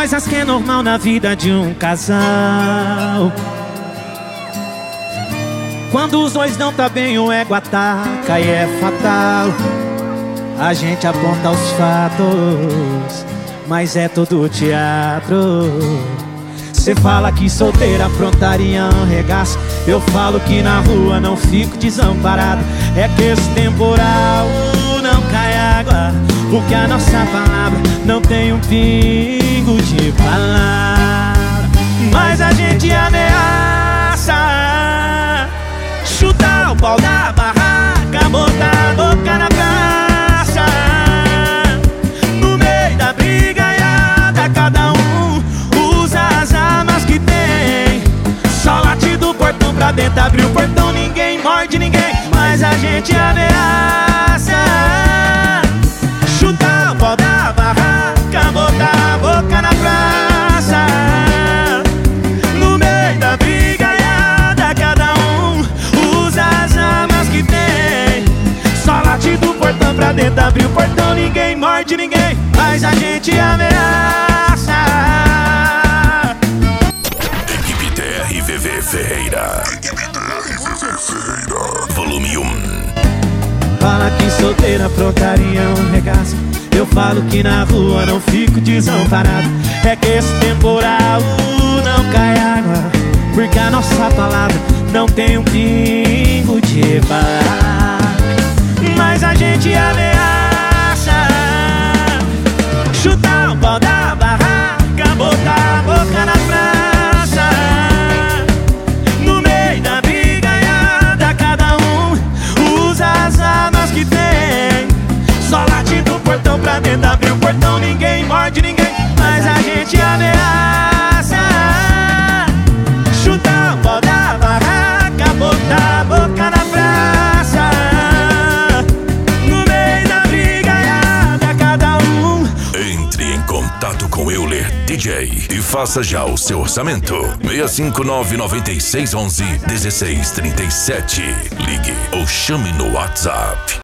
coisas que é normal na vida de um casal. Quando os dois não tá bem, o ego ataca e é fatal. A gente aponta os fatos, mas é todo teatro. Cê fala que solteira aprontaria um regaço. Eu falo que na rua não fico desamparado. É que esse temporal não cai água, porque a nossa palavra não tem um pingo de palavra. Mas a gente ameaça chutar o pau da barraca, botar a boca na praça. No meio da brigaiada, cada um usa as armas que tem. Só late do portão pra dentro, abre o portão, ninguém morde ninguém. Mas a gente ameaça chutar o pau da barraca, botar a boca na praça. No meio da brigaiada, cada um usa as armas que tem. Só late do portão pra dentro, abre o portão, ninguém morde ninguém. Mas a gente ameaça. Equipe TRVV Ferreira. Equipe TRVV Ferreira. Volume 1. Fala que solteira aprontaria um regaço. Eu falo que na rua não fico desamparado. É que esse temporal não cai água, porque a nossa palavra não tem um pingo de barraca. Mas a gente ameaça chutar o pau da barraca, botar a boca na praça. No meio da brigaiada, cada um usa as armas que tem. Só late do portão pra dentro, abre o portão, ninguém morde ninguém. Mas a gente ameaça chutar o pau da barraca, botar a boca na praça. No meio da brigaiada, cada um. Entre em contato com Euler DJ e faça já o seu orçamento. 659-9611-1637. Ligue ou chame no WhatsApp.